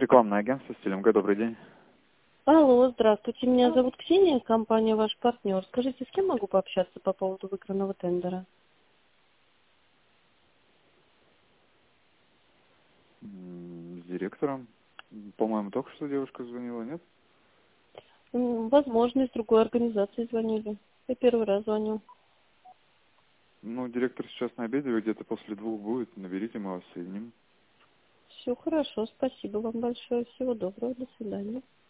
Рекламное агентство «Стилинга». Добрый день. Алло, здравствуйте. Меня зовут Ксения, компания «Ваш партнер». Скажите, с кем могу пообщаться по поводу выигранного тендера? С директором. По-моему, только что девушка звонила, нет? Возможно, из другой организации звонили. Я первый раз звоню. Ну, директор сейчас на обеде, где-то после 2 будет. Наберите, мы вас соединим. Все хорошо, спасибо вам большое. Всего доброго, до свидания.